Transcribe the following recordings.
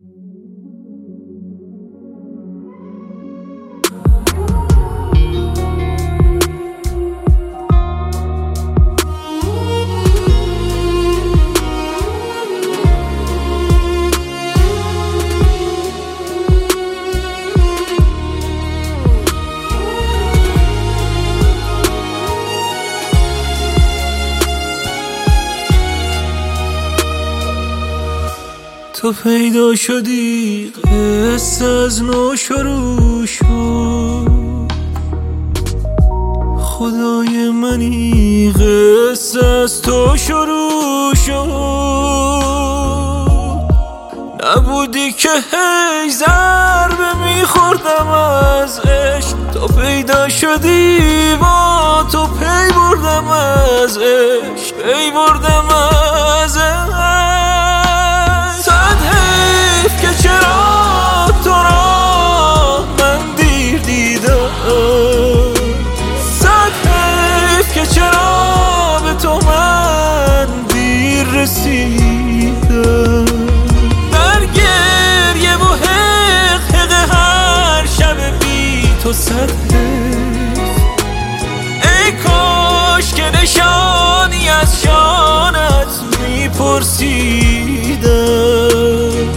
تو پیدا شدی قصه از نو شروع شد، خدای منی قصه از تو شروع شد. نبودی که هی ضربه میخوردم از عشق، تو پیدا شدی با تو پی بردم از عشق، پی بردم از عشق. چرا تو را من دیر دیدم، صد حیف که چرا به تو من دیر رسیدم. در گریه و حق هر شب بی تو صد حیف، ای کاش که نشانی از شانت میپرسیدم.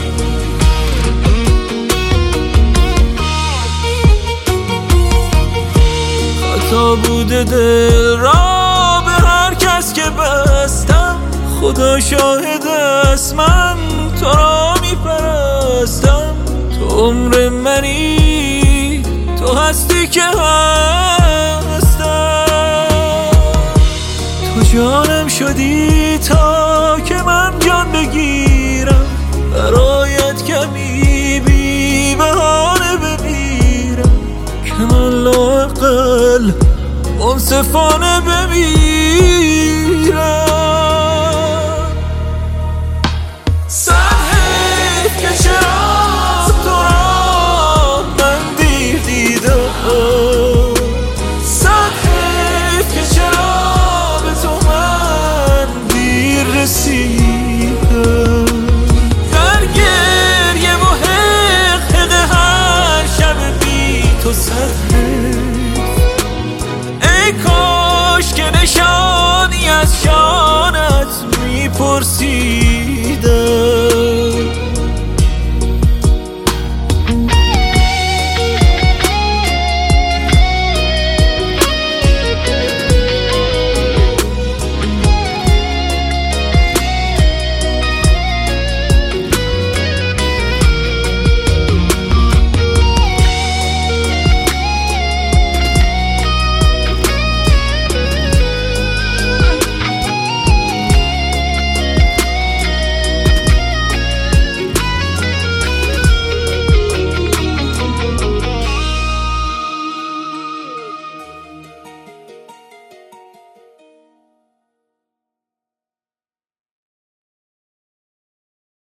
تا بوده دل را به هر کس که بستم، خدا شاهد است من تو را میپرستم. تو عمر منی، تو هستی که هستم، تو جانم شدی تا که من جان بگیرم، برایت کمی بی بهانه بمیرم، که من لااقل منصفانه بمیرم.